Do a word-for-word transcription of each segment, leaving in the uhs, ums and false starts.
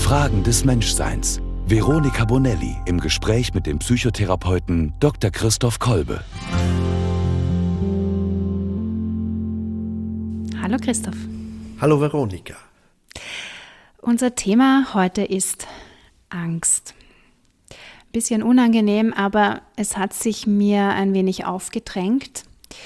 Fragen des Menschseins. Veronika Bonelli im Gespräch mit dem Psychotherapeuten Doktor Christoph Kolbe. Hallo Christoph. Hallo Veronika. Unser Thema heute ist Angst. Bisschen unangenehm, aber es hat sich mir ein wenig aufgedrängt.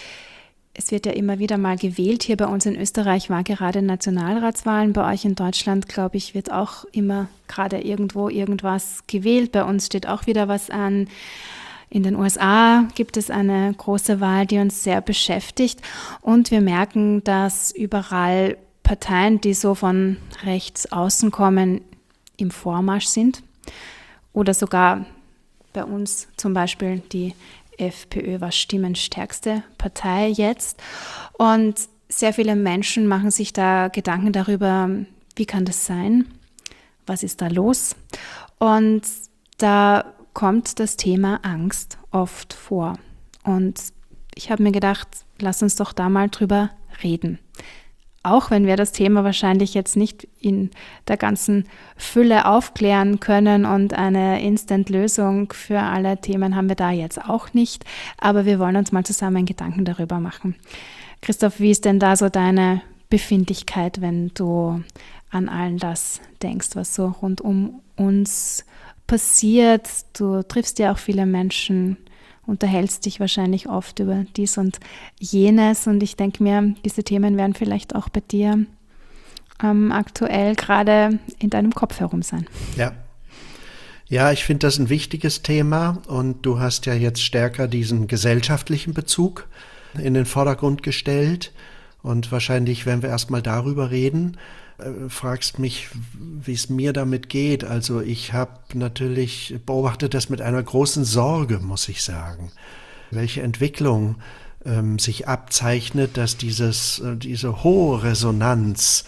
Es wird ja immer wieder mal gewählt. Hier bei uns in Österreich war gerade Nationalratswahlen. Bei euch in Deutschland, glaube ich, wird auch immer gerade irgendwo irgendwas gewählt. Bei uns steht auch wieder was an. In den U S A gibt es eine große Wahl, die uns sehr beschäftigt. Und wir merken, dass überall Parteien, die so von rechts außen kommen, im Vormarsch sind. Oder sogar bei uns zum Beispiel die FPÖ war stimmenstärkste Partei jetzt. Und sehr viele Menschen machen sich da Gedanken darüber, wie kann das sein? Was ist da los? Und da kommt das Thema Angst oft vor. Und ich habe mir gedacht, lass uns doch da mal drüber reden. Auch wenn wir das Thema wahrscheinlich jetzt nicht in der ganzen Fülle aufklären können und eine Instant-Lösung für alle Themen haben wir da jetzt auch nicht, aber wir wollen uns mal zusammen Gedanken darüber machen. Christoph, wie ist denn da so deine Befindlichkeit, wenn du an all das denkst, was so rund um uns passiert? Du triffst ja auch viele Menschen, unterhältst dich wahrscheinlich oft über dies und jenes und ich denke mir, diese Themen werden vielleicht auch bei dir ähm, aktuell gerade in deinem Kopf herum sein. Ja, ja, ich finde das ein wichtiges Thema und du hast ja jetzt stärker diesen gesellschaftlichen Bezug in den Vordergrund gestellt und wahrscheinlich werden wir erstmal darüber reden. Fragst mich, wie es mir damit geht. Also ich habe natürlich beobachtet das mit einer großen Sorge, muss ich sagen. Welche Entwicklung ähm, sich abzeichnet, dass dieses, äh, diese hohe Resonanz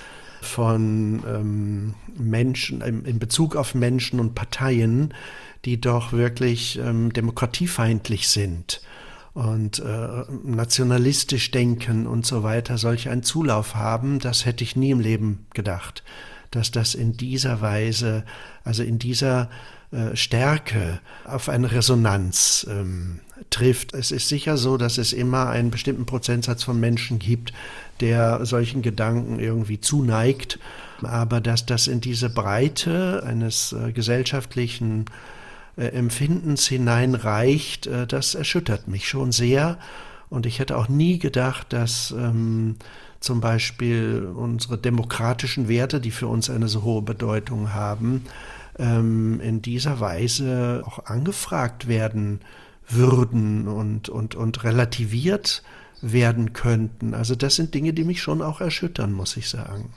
von ähm, Menschen, in, in Bezug auf Menschen und Parteien, die doch wirklich ähm, demokratiefeindlich sind und äh, nationalistisch denken und so weiter, solch einen Zulauf haben, das hätte ich nie im Leben gedacht, dass das in dieser Weise, also in dieser äh, Stärke auf eine Resonanz ähm, trifft. Es ist sicher so, dass es immer einen bestimmten Prozentsatz von Menschen gibt, der solchen Gedanken irgendwie zuneigt, aber dass das in diese Breite eines äh, gesellschaftlichen Empfindens hineinreicht, das erschüttert mich schon sehr. Und ich hätte auch nie gedacht, dass ähm, zum Beispiel unsere demokratischen Werte, die für uns eine so hohe Bedeutung haben, ähm, in dieser Weise auch angefragt werden würden und, und, und relativiert werden könnten. Also das sind Dinge, die mich schon auch erschüttern, muss ich sagen.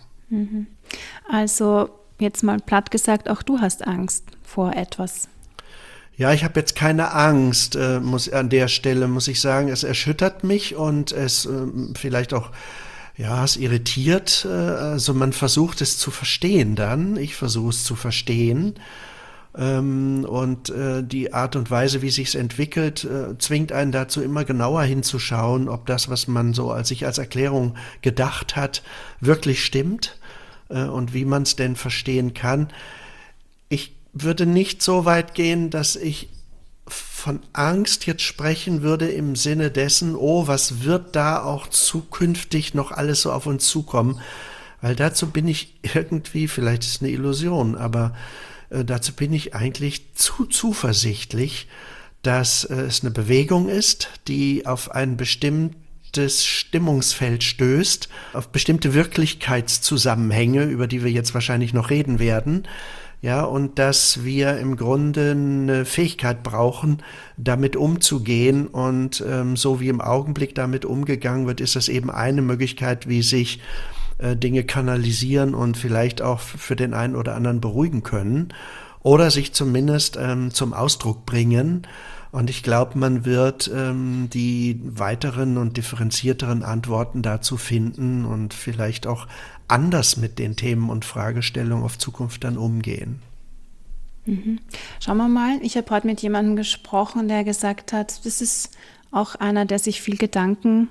Also jetzt mal platt gesagt, auch du hast Angst vor etwas. Ja, ich habe jetzt keine Angst, äh, muss an der Stelle, muss ich sagen. Es erschüttert mich und es äh, vielleicht auch, ja, es irritiert. Äh, also man versucht es zu verstehen dann. Ich versuche es zu verstehen. Ähm, und äh, die Art und Weise, wie sich's entwickelt, äh, zwingt einen dazu, immer genauer hinzuschauen, ob das, was man so als sich als Erklärung gedacht hat, wirklich stimmt äh, und wie man es denn verstehen kann. Ich würde nicht so weit gehen, dass ich von Angst jetzt sprechen würde im Sinne dessen, oh, was wird da auch zukünftig noch alles so auf uns zukommen, weil dazu bin ich irgendwie, vielleicht ist es eine Illusion, aber äh, dazu bin ich eigentlich zu zuversichtlich, dass äh, es eine Bewegung ist, die auf ein bestimmtes Stimmungsfeld stößt, auf bestimmte Wirklichkeitszusammenhänge, über die wir jetzt wahrscheinlich noch reden werden. Ja, und dass wir im Grunde eine Fähigkeit brauchen, damit umzugehen. Und ähm, so wie im Augenblick damit umgegangen wird, ist das eben eine Möglichkeit, wie sich äh, Dinge kanalisieren und vielleicht auch für den einen oder anderen beruhigen können oder sich zumindest ähm, zum Ausdruck bringen. Und ich glaube, man wird ähm, die weiteren und differenzierteren Antworten dazu finden und vielleicht auch anders mit den Themen und Fragestellungen auf Zukunft dann umgehen. Mhm. Schauen wir mal, ich habe heute mit jemandem gesprochen, der gesagt hat, das ist auch einer, der sich viel Gedanken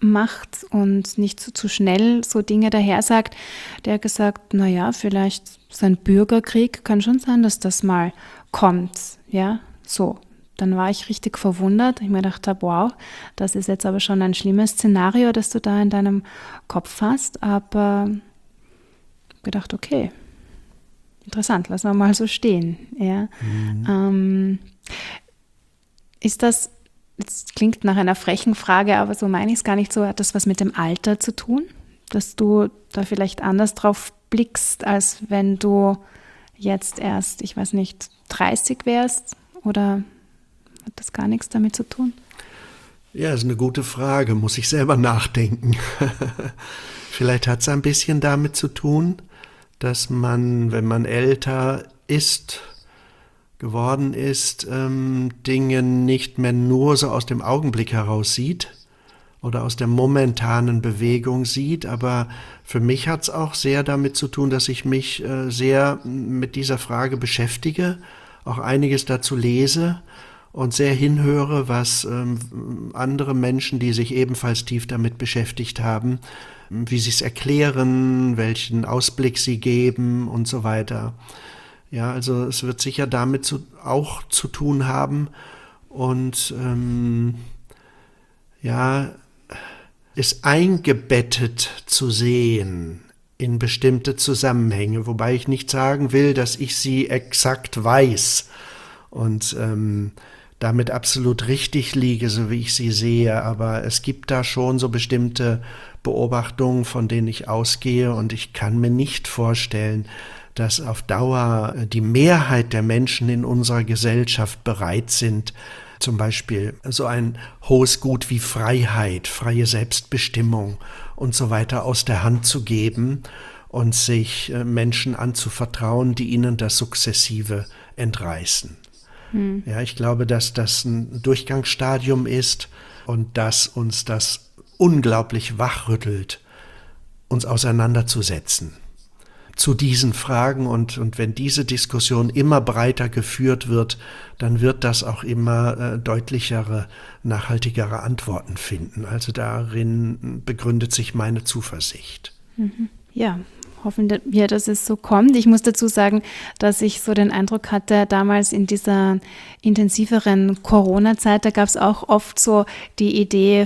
macht und nicht zu, zu schnell so Dinge daher sagt. Der hat gesagt, naja, vielleicht so ein Bürgerkrieg, kann schon sein, dass das mal kommt. Ja, so. Dann war ich richtig verwundert. Ich mir gedacht habe, wow, das ist jetzt aber schon ein schlimmes Szenario, das du da in deinem Kopf hast. Aber ich habe gedacht, okay, interessant, lassen wir mal so stehen. Ja. Mhm. Ähm, ist das, das klingt nach einer frechen Frage, aber so meine ich es gar nicht so, hat das was mit dem Alter zu tun? Dass du da vielleicht anders drauf blickst, als wenn du jetzt erst, ich weiß nicht, dreißig wärst? Oder hat das gar nichts damit zu tun? Ja, ist eine gute Frage, muss ich selber nachdenken. Vielleicht hat es ein bisschen damit zu tun, dass man, wenn man älter ist, geworden ist, ähm, Dinge nicht mehr nur so aus dem Augenblick heraus sieht oder aus der momentanen Bewegung sieht. Aber für mich hat es auch sehr damit zu tun, dass ich mich äh, sehr mit dieser Frage beschäftige, auch einiges dazu lese und sehr hinhöre, was ähm, andere Menschen, die sich ebenfalls tief damit beschäftigt haben, wie sie es erklären, welchen Ausblick sie geben und so weiter. Ja, also es wird sicher damit zu, auch zu tun haben und ähm, ja, es eingebettet zu sehen in bestimmte Zusammenhänge, wobei ich nicht sagen will, dass ich sie exakt weiß und ähm, damit absolut richtig liege, so wie ich sie sehe, aber es gibt da schon so bestimmte Beobachtungen, von denen ich ausgehe und ich kann mir nicht vorstellen, dass auf Dauer die Mehrheit der Menschen in unserer Gesellschaft bereit sind, zum Beispiel so ein hohes Gut wie Freiheit, freie Selbstbestimmung und so weiter aus der Hand zu geben und sich Menschen anzuvertrauen, die ihnen das sukzessive entreißen. Hm. Ja, ich glaube, dass das ein Durchgangsstadium ist und dass uns das unglaublich wachrüttelt, uns auseinanderzusetzen zu diesen Fragen und, und wenn diese Diskussion immer breiter geführt wird, dann wird das auch immer äh, deutlichere, nachhaltigere Antworten finden. Also darin begründet sich meine Zuversicht. Mhm. Ja, hoffen wir, dass es so kommt. Ich muss dazu sagen, dass ich so den Eindruck hatte, damals in dieser intensiveren Corona-Zeit, da gab es auch oft so die Idee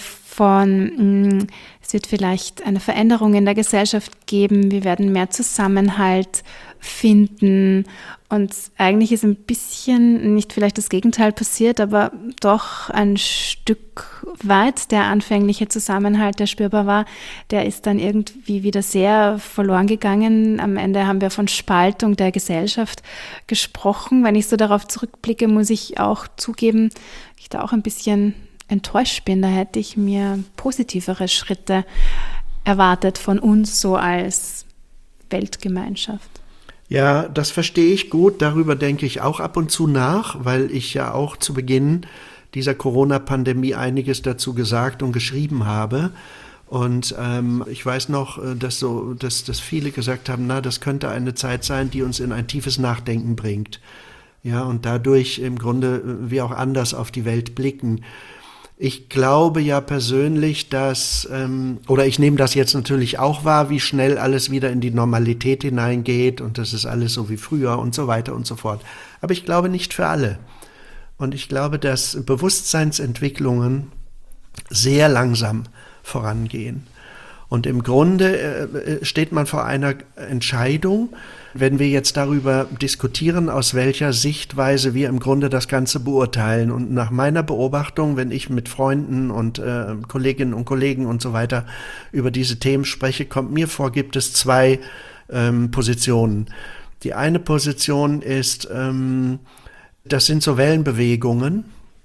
von, mh, es wird vielleicht eine Veränderung in der Gesellschaft geben, wir werden mehr Zusammenhalt finden und eigentlich ist ein bisschen, nicht vielleicht das Gegenteil passiert, aber doch ein Stück weit der anfängliche Zusammenhalt, der spürbar war, der ist dann irgendwie wieder sehr verloren gegangen. Am Ende haben wir von Spaltung der Gesellschaft gesprochen. Wenn ich so darauf zurückblicke, muss ich auch zugeben, ich da auch ein bisschen enttäuscht bin. Da hätte ich mir positivere Schritte erwartet von uns so als Weltgemeinschaft. Ja, das verstehe ich gut. Darüber denke ich auch ab und zu nach, weil ich ja auch zu Beginn dieser Corona-Pandemie einiges dazu gesagt und geschrieben habe. Und ähm, ich weiß noch, dass, so, dass, dass viele gesagt haben, na, das könnte eine Zeit sein, die uns in ein tiefes Nachdenken bringt. Ja, und dadurch im Grunde wir auch anders auf die Welt blicken. Ich glaube ja persönlich, dass, ähm, oder ich nehme das jetzt natürlich auch wahr, wie schnell alles wieder in die Normalität hineingeht und das ist alles so wie früher und so weiter und so fort. Aber ich glaube nicht für alle. Und ich glaube, dass Bewusstseinsentwicklungen sehr langsam vorangehen. Und im Grunde äh, steht man vor einer Entscheidung, wenn wir jetzt darüber diskutieren, aus welcher Sichtweise wir im Grunde das Ganze beurteilen. Und nach meiner Beobachtung, wenn ich mit Freunden und äh, Kolleginnen und Kollegen und so weiter über diese Themen spreche, kommt mir vor, gibt es zwei ähm, Positionen. Die eine Position ist, ähm, das sind so Wellenbewegungen.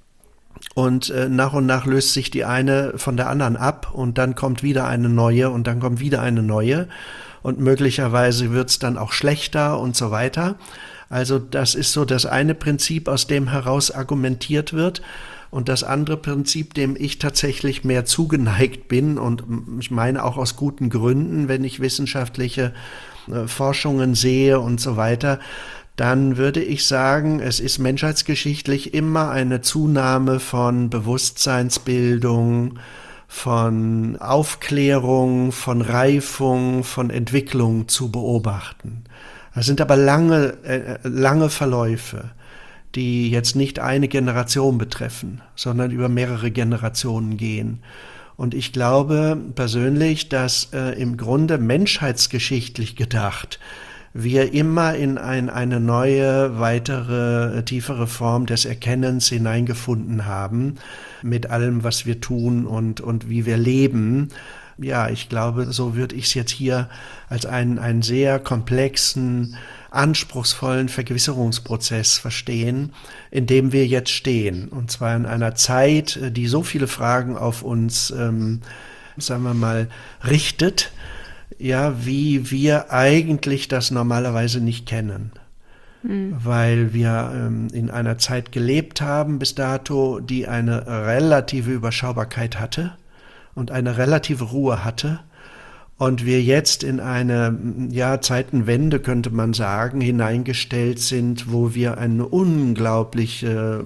Und äh, nach und nach löst sich die eine von der anderen ab und dann kommt wieder eine neue und dann kommt wieder eine neue und möglicherweise wird es dann auch schlechter und so weiter. Also das ist so das eine Prinzip, aus dem heraus argumentiert wird und das andere Prinzip, dem ich tatsächlich mehr zugeneigt bin und ich meine auch aus guten Gründen, wenn ich wissenschaftliche äh, Forschungen sehe und so weiter, dann würde ich sagen, es ist menschheitsgeschichtlich immer eine Zunahme von Bewusstseinsbildung, von Aufklärung, von Reifung, von Entwicklung zu beobachten. Das sind aber lange, äh, lange Verläufe, die jetzt nicht eine Generation betreffen, sondern über mehrere Generationen gehen. Und ich glaube persönlich, dass äh, im Grunde menschheitsgeschichtlich gedacht wir immer in ein, eine neue, weitere, tiefere Form des Erkennens hineingefunden haben, mit allem, was wir tun und, und wie wir leben. Ja, ich glaube, so würde ich es jetzt hier als einen, einen sehr komplexen, anspruchsvollen Vergewisserungsprozess verstehen, in dem wir jetzt stehen. Und zwar in einer Zeit, die so viele Fragen auf uns, ähm, sagen wir mal, richtet, ja, wie wir eigentlich das normalerweise nicht kennen. Mhm. Weil wir ähm, in einer Zeit gelebt haben bis dato, die eine relative Überschaubarkeit hatte und eine relative Ruhe hatte. Und wir jetzt in eine ja, Zeitenwende, könnte man sagen, hineingestellt sind, wo wir eine unglaubliche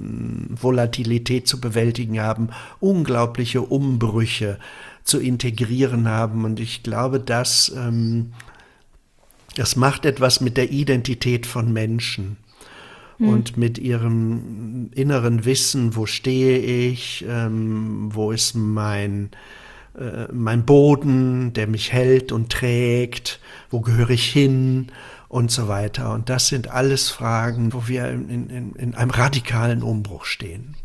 Volatilität zu bewältigen haben, unglaubliche Umbrüche zu integrieren haben. Und ich glaube, dass ähm, das macht etwas mit der Identität von Menschen mhm. und mit ihrem inneren Wissen, wo stehe ich, ähm, wo ist mein mein Boden, der mich hält und trägt, wo gehöre ich hin und so weiter. Und das sind alles Fragen, wo wir in, in, in einem radikalen Umbruch stehen.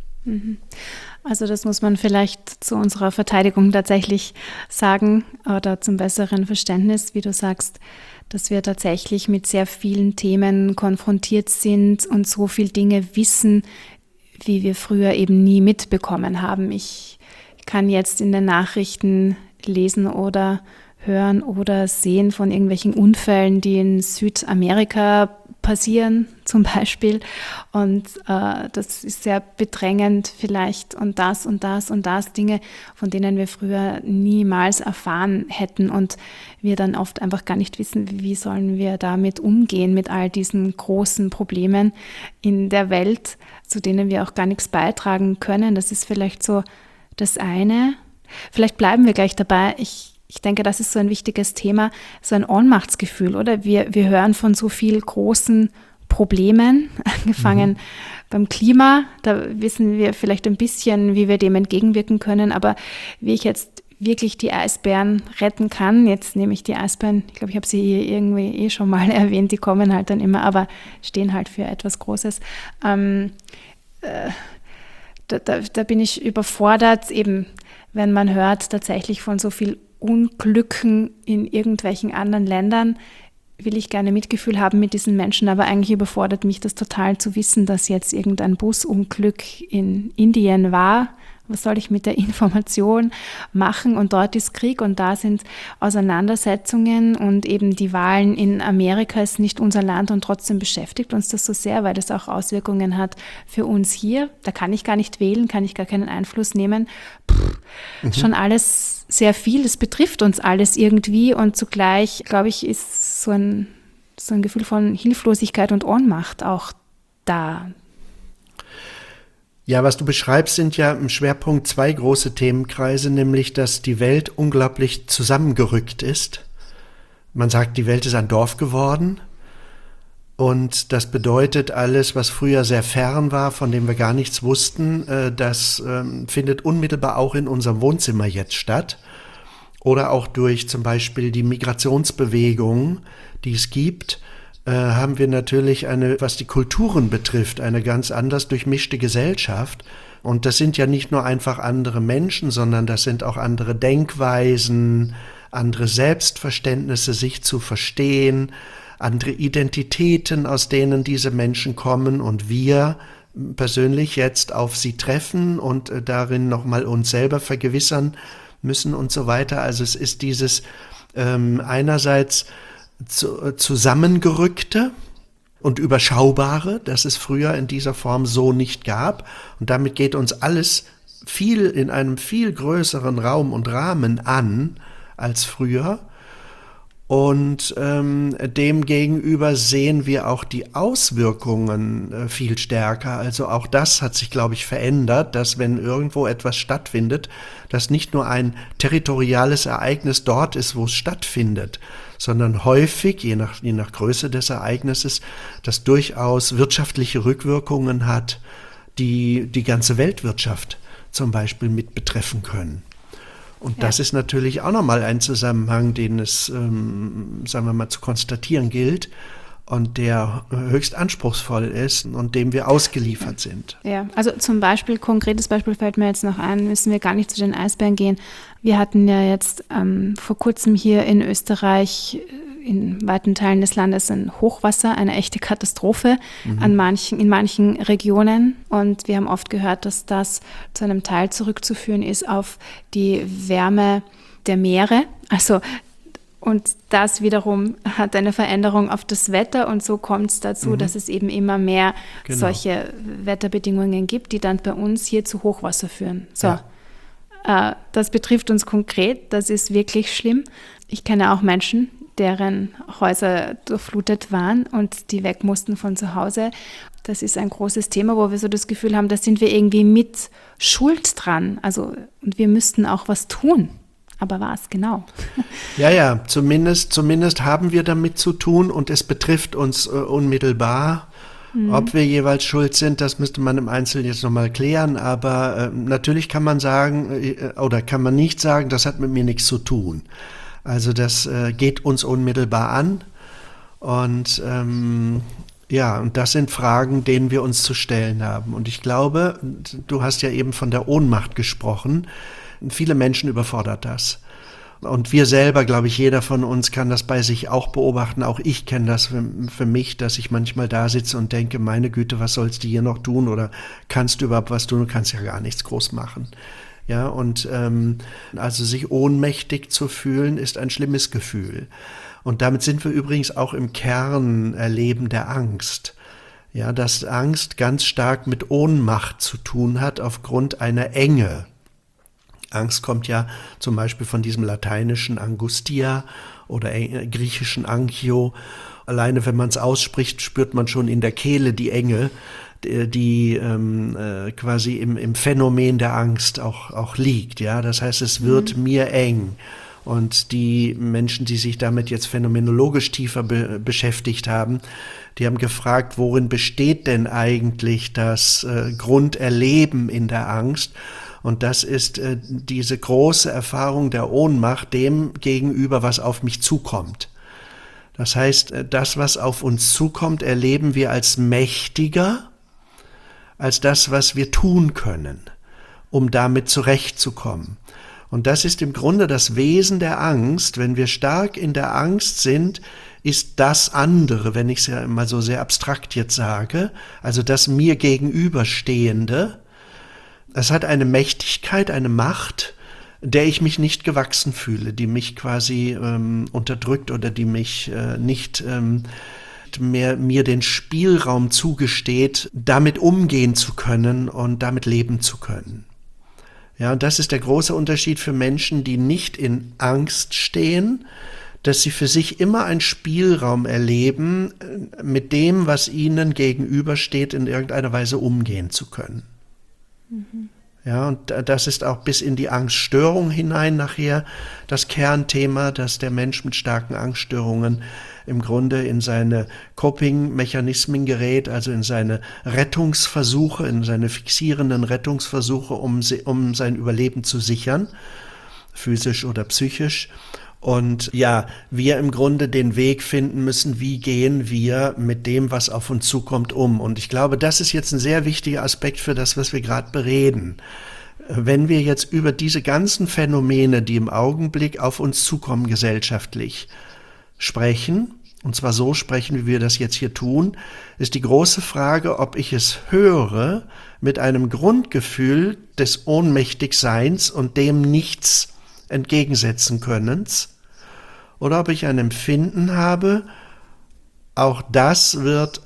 Also das muss man vielleicht zu unserer Verteidigung tatsächlich sagen oder zum besseren Verständnis, wie du sagst, dass wir tatsächlich mit sehr vielen Themen konfrontiert sind und so viele Dinge wissen, wie wir früher eben nie mitbekommen haben. Ich kann jetzt in den Nachrichten lesen oder hören oder sehen von irgendwelchen Unfällen, die in Südamerika passieren zum Beispiel. Und äh, das ist sehr bedrängend vielleicht und das und das und das, Dinge, von denen wir früher niemals erfahren hätten und wir dann oft einfach gar nicht wissen, wie sollen wir damit umgehen mit all diesen großen Problemen in der Welt, zu denen wir auch gar nichts beitragen können. Das ist vielleicht so das eine. Vielleicht bleiben wir gleich dabei. Ich, ich denke, das ist so ein wichtiges Thema, so ein Ohnmachtsgefühl, oder? Wir, wir hören von so vielen großen Problemen, angefangen mhm. beim Klima. Da wissen wir vielleicht ein bisschen, wie wir dem entgegenwirken können. Aber wie ich jetzt wirklich die Eisbären retten kann, jetzt nehme ich die Eisbären, ich glaube, ich habe sie hier irgendwie eh schon mal erwähnt, die kommen halt dann immer, aber stehen halt für etwas Großes. Ähm, äh, Da, da, da bin ich überfordert, eben wenn man hört tatsächlich von so viel Unglücken in irgendwelchen anderen Ländern, will ich gerne Mitgefühl haben mit diesen Menschen, aber eigentlich überfordert mich das total zu wissen, dass jetzt irgendein Busunglück in Indien war. Was soll ich mit der Information machen? Und dort ist Krieg und da sind Auseinandersetzungen und eben die Wahlen in Amerika ist nicht unser Land und trotzdem beschäftigt uns das so sehr, weil das auch Auswirkungen hat für uns hier. Da kann ich gar nicht wählen, kann ich gar keinen Einfluss nehmen. Puh, mhm. Schon alles sehr viel, das betrifft uns alles irgendwie und zugleich, glaube ich, ist so ein, so ein Gefühl von Hilflosigkeit und Ohnmacht auch da. Ja, was du beschreibst, sind ja im Schwerpunkt zwei große Themenkreise, nämlich, dass die Welt unglaublich zusammengerückt ist. Man sagt, die Welt ist ein Dorf geworden und das bedeutet, alles, was früher sehr fern war, von dem wir gar nichts wussten, das findet unmittelbar auch in unserem Wohnzimmer jetzt statt. Oder auch durch zum Beispiel die Migrationsbewegung, die es gibt, haben wir natürlich eine, was die Kulturen betrifft, eine ganz anders durchmischte Gesellschaft. Und das sind ja nicht nur einfach andere Menschen, sondern das sind auch andere Denkweisen, andere Selbstverständnisse, sich zu verstehen, andere Identitäten, aus denen diese Menschen kommen und wir persönlich jetzt auf sie treffen und darin nochmal uns selber vergewissern müssen und so weiter. Also es ist dieses ähm, einerseits zu, zusammengerückte und überschaubare, das es früher in dieser Form so nicht gab. Und damit geht uns alles viel in einem viel größeren Raum und Rahmen an als früher. Und ähm, demgegenüber sehen wir auch die Auswirkungen äh, viel stärker. Also auch das hat sich, glaube ich, verändert, dass wenn irgendwo etwas stattfindet, dass nicht nur ein territoriales Ereignis dort ist, wo es stattfindet, sondern häufig, je nach, je nach Größe des Ereignisses, das durchaus wirtschaftliche Rückwirkungen hat, die die ganze Weltwirtschaft zum Beispiel mit betreffen können. Und ja. Das ist natürlich auch nochmal ein Zusammenhang, den es, ähm, sagen wir mal, zu konstatieren gilt und der höchst anspruchsvoll ist und dem wir ausgeliefert sind. Ja, also zum Beispiel, konkretes Beispiel fällt mir jetzt noch ein, müssen wir gar nicht zu den Eisbären gehen. Wir hatten ja jetzt ähm, vor kurzem hier in Österreich in weiten Teilen des Landes ein Hochwasser, eine echte Katastrophe mhm. an manchen, in manchen Regionen. Und wir haben oft gehört, dass das zu einem Teil zurückzuführen ist auf die Wärme der Meere. Also, und das wiederum hat eine Veränderung auf das Wetter. Und so kommt es dazu, mhm. dass es eben immer mehr genau. solche Wetterbedingungen gibt, die dann bei uns hier zu Hochwasser führen. So. Ja. Äh, das betrifft uns konkret. Das ist wirklich schlimm. Ich kenne auch Menschen, deren Häuser durchflutet waren und die weg mussten von zu Hause. Das ist ein großes Thema, wo wir so das Gefühl haben, da sind wir irgendwie mit Schuld dran. Also, und wir müssten auch was tun. Aber was genau? Ja, ja, zumindest, zumindest haben wir damit zu tun und es betrifft uns äh, unmittelbar. Mhm. Ob wir jeweils schuld sind, das müsste man im Einzelnen jetzt nochmal klären. Aber äh, natürlich kann man sagen, äh, oder kann man nicht sagen, das hat mit mir nichts zu tun. Also das äh, geht uns unmittelbar an und ähm, ja, und das sind Fragen, denen wir uns zu stellen haben. Und ich glaube, du hast ja eben von der Ohnmacht gesprochen. Viele Menschen überfordert das. Und wir selber, glaube ich, jeder von uns kann das bei sich auch beobachten. Auch ich kenne das für, für mich, dass ich manchmal da sitze und denke, meine Güte, was sollst du hier noch tun? Oder kannst du überhaupt was tun? Du kannst ja gar nichts groß machen. Ja, und ähm, also sich ohnmächtig zu fühlen, ist ein schlimmes Gefühl. Und damit sind wir übrigens auch im Kernerleben der Angst. Ja, dass Angst ganz stark mit Ohnmacht zu tun hat aufgrund einer Enge. Angst kommt ja zum Beispiel von diesem lateinischen Angustia oder griechischen Anchio. Alleine wenn man es ausspricht, spürt man schon in der Kehle die Enge, die ähm, äh, quasi im, im Phänomen der Angst auch, auch liegt. Ja? Das heißt, es wird mhm. mir eng. Und die Menschen, die sich damit jetzt phänomenologisch tiefer be- beschäftigt haben, die haben gefragt, worin besteht denn eigentlich das äh, Grunderleben in der Angst? Und das ist äh, diese große Erfahrung der Ohnmacht dem gegenüber, was auf mich zukommt. Das heißt, das, was auf uns zukommt, erleben wir als mächtiger als das, was wir tun können, um damit zurechtzukommen. Und das ist im Grunde das Wesen der Angst. Wenn wir stark in der Angst sind, ist das andere, wenn ich es ja mal so sehr abstrakt jetzt sage, also das mir gegenüberstehende, es hat eine Mächtigkeit, eine Macht, der ich mich nicht gewachsen fühle, die mich quasi ähm, unterdrückt oder die mich äh, nicht ähm, mehr mir den Spielraum zugesteht, damit umgehen zu können und damit leben zu können. Ja, und das ist der große Unterschied für Menschen, die nicht in Angst stehen, dass sie für sich immer einen Spielraum erleben, mit dem, was ihnen gegenübersteht, in irgendeiner Weise umgehen zu können. Mhm. Ja, und das ist auch bis in die Angststörung hinein nachher das Kernthema, dass der Mensch mit starken Angststörungen im Grunde in seine Coping-Mechanismen gerät, also in seine Rettungsversuche, in seine fixierenden Rettungsversuche, um, um sein Überleben zu sichern, physisch oder psychisch. Und ja, wir im Grunde den Weg finden müssen, wie gehen wir mit dem, was auf uns zukommt, um. Und ich glaube, das ist jetzt ein sehr wichtiger Aspekt für das, was wir gerade bereden. Wenn wir jetzt über diese ganzen Phänomene, die im Augenblick auf uns zukommen, gesellschaftlich sprechen, und zwar so sprechen, wie wir das jetzt hier tun, ist die große Frage, ob ich es höre mit einem Grundgefühl des Ohnmächtigseins und dem Nichts entgegensetzen Könnens, oder ob ich ein Empfinden habe, auch das wird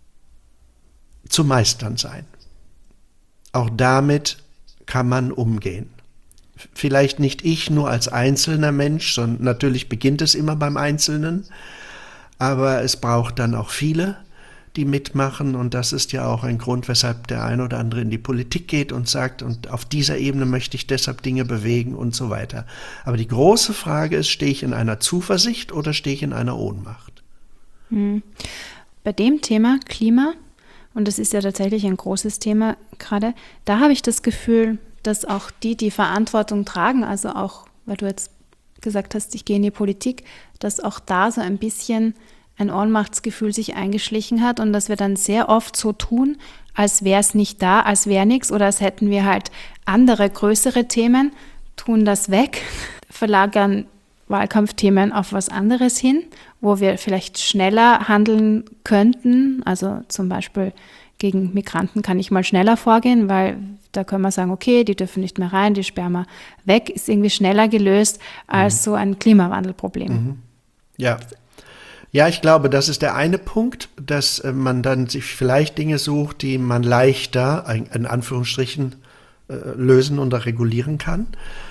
zu meistern sein. Auch damit kann man umgehen. vielleicht nicht ich nur als einzelner Mensch, sondern natürlich beginnt es immer beim Einzelnen, aber es braucht dann auch viele, die mitmachen, und das ist ja auch ein Grund, weshalb der eine oder andere in die Politik geht und sagt, und auf dieser Ebene möchte ich deshalb Dinge bewegen und so weiter. Aber die große Frage ist, stehe ich in einer Zuversicht oder stehe ich in einer Ohnmacht? Hm. Bei dem Thema Klima, und das ist ja tatsächlich ein großes Thema gerade, da habe ich das Gefühl, dass auch die, die Verantwortung tragen, also auch, weil du jetzt gesagt hast, ich gehe in die Politik, dass auch da so ein bisschen ein Ohnmachtsgefühl sich eingeschlichen hat und dass wir dann sehr oft so tun, als wäre es nicht da, als wäre nichts oder als hätten wir halt andere, größere Themen, tun das weg, verlagern Wahlkampfthemen auf was anderes hin, wo wir vielleicht schneller handeln könnten. Also zum Beispiel gegen Migranten kann ich mal schneller vorgehen, weil da können wir sagen, okay, die dürfen nicht mehr rein, die sperren wir weg, ist irgendwie schneller gelöst als mhm. so ein Klimawandelproblem. Mhm. Ja. Ja, ich glaube, das ist der eine Punkt, dass man dann sich vielleicht Dinge sucht, die man leichter, in Anführungsstrichen, lösen oder regulieren kann.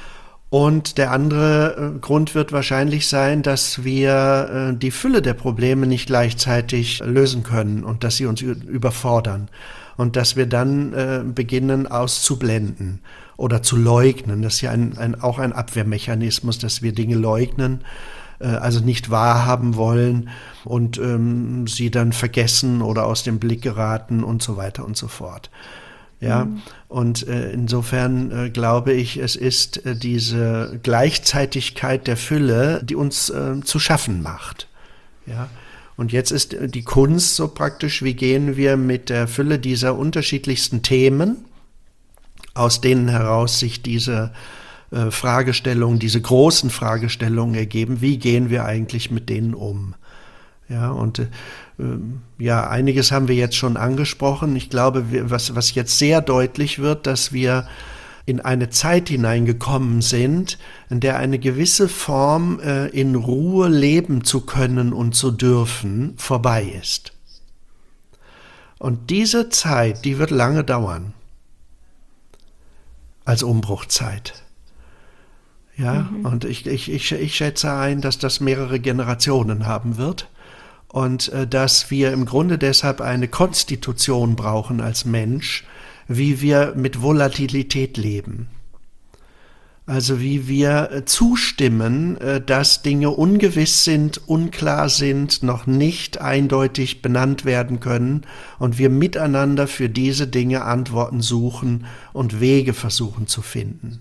Und der andere Grund wird wahrscheinlich sein, dass wir die Fülle der Probleme nicht gleichzeitig lösen können und dass sie uns überfordern. Und dass wir dann beginnen auszublenden oder zu leugnen. Das ist ja ein, ein, auch ein Abwehrmechanismus, dass wir Dinge leugnen, also nicht wahrhaben wollen und ähm, sie dann vergessen oder aus dem Blick geraten und so weiter und so fort. Ja, mhm. und äh, insofern äh, glaube ich, es ist äh, diese Gleichzeitigkeit der Fülle, die uns äh, zu schaffen macht. Ja, und jetzt ist die Kunst so praktisch, wie gehen wir mit der Fülle dieser unterschiedlichsten Themen, aus denen heraus sich diese Fragestellungen, diese großen Fragestellungen ergeben, wie gehen wir eigentlich mit denen um? Ja, und äh, ja, einiges haben wir jetzt schon angesprochen. Ich glaube, wir, was, was jetzt sehr deutlich wird, dass wir in eine Zeit hineingekommen sind, in der eine gewisse Form, äh, in Ruhe leben zu können und zu dürfen, vorbei ist. Und diese Zeit, die wird lange dauern, als Umbruchzeit. Ja, mhm. und ich, ich, ich, ich schätze ein, dass das mehrere Generationen haben wird und äh, dass wir im Grunde deshalb eine Konstitution brauchen als Mensch, wie wir mit Volatilität leben. Also wie wir äh, zustimmen, äh, dass Dinge ungewiss sind, unklar sind, noch nicht eindeutig benannt werden können und wir miteinander für diese Dinge Antworten suchen und Wege versuchen zu finden.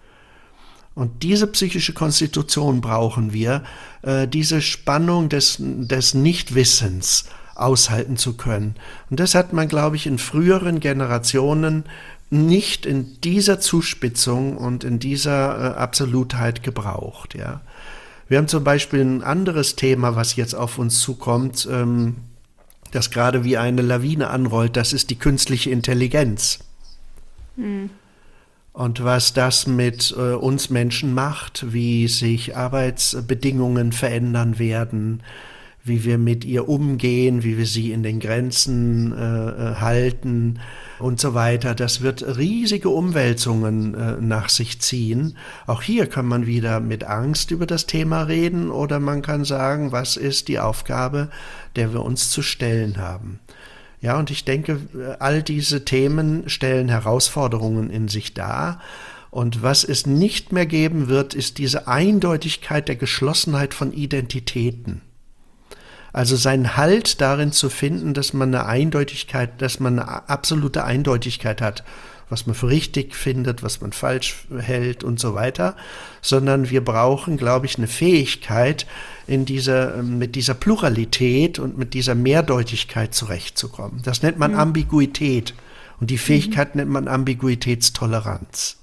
Und diese psychische Konstitution brauchen wir, äh, diese Spannung des, des Nichtwissens aushalten zu können. Und das hat man, glaube ich, in früheren Generationen nicht in dieser Zuspitzung und in dieser äh, Absolutheit gebraucht. Ja. Wir haben zum Beispiel ein anderes Thema, was jetzt auf uns zukommt, ähm, das gerade wie eine Lawine anrollt, das ist die künstliche Intelligenz. Mhm. Und was das mit äh, uns Menschen macht, wie sich Arbeitsbedingungen verändern werden, wie wir mit ihr umgehen, wie wir sie in den Grenzen äh, halten und so weiter. Das wird riesige Umwälzungen äh, nach sich ziehen. Auch hier kann man wieder mit Angst über das Thema reden oder man kann sagen, was ist die Aufgabe, der wir uns zu stellen haben. Ja, und ich denke, all diese Themen stellen Herausforderungen in sich dar. Und was es nicht mehr geben wird, ist diese Eindeutigkeit der Geschlossenheit von Identitäten. Also seinen Halt darin zu finden, dass man eine Eindeutigkeit, dass man eine absolute Eindeutigkeit hat, was man für richtig findet, was man falsch hält und so weiter, sondern wir brauchen, glaube ich, eine Fähigkeit, in dieser, mit dieser Pluralität und mit dieser Mehrdeutigkeit zurechtzukommen. Das nennt man mhm. Ambiguität und die Fähigkeit mhm. nennt man Ambiguitätstoleranz.